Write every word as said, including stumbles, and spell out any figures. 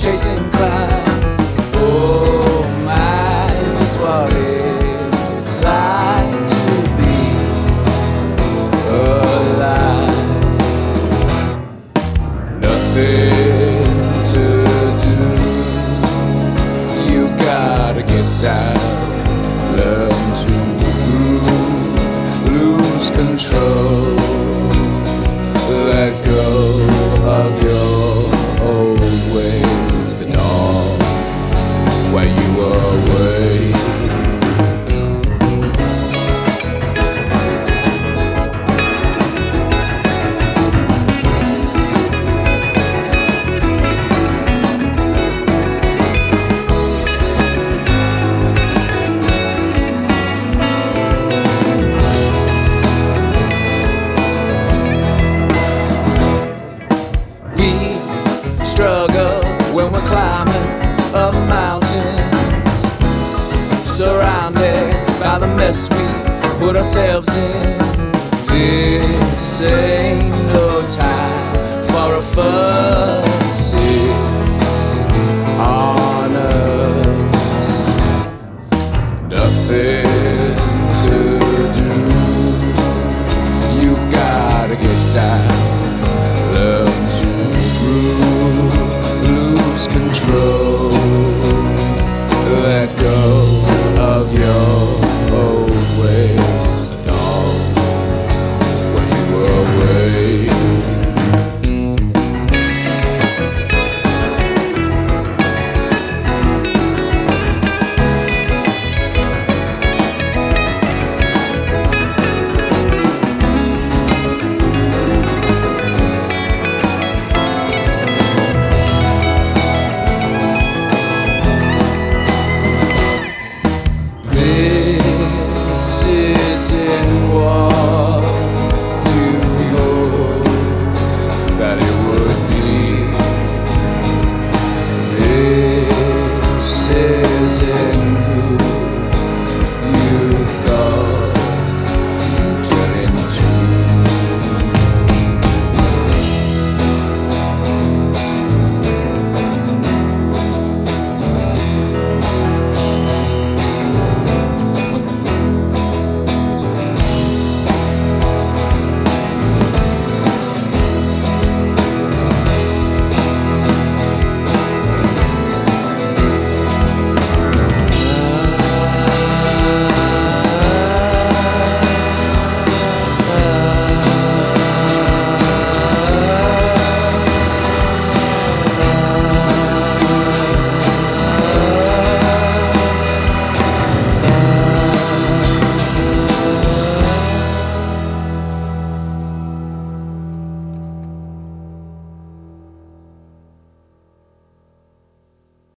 chasing clouds. Oh my, is this what it's like to be alive? Nothing to do, you gotta get down, learn to lose control, let go of your old ways. It's the dawn where you were away. Struggle when we're climbing up mountains, surrounded by the mess we put ourselves in. This ain't no time for a fuss.